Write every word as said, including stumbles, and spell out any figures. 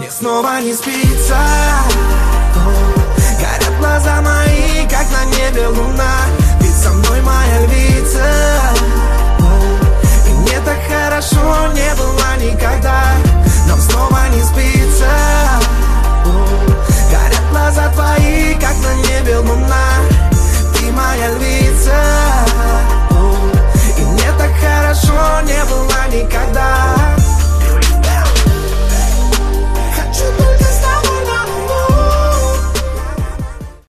снова не спится. Горят глаза мои, как на небе луна. Ведь со мной моя львица.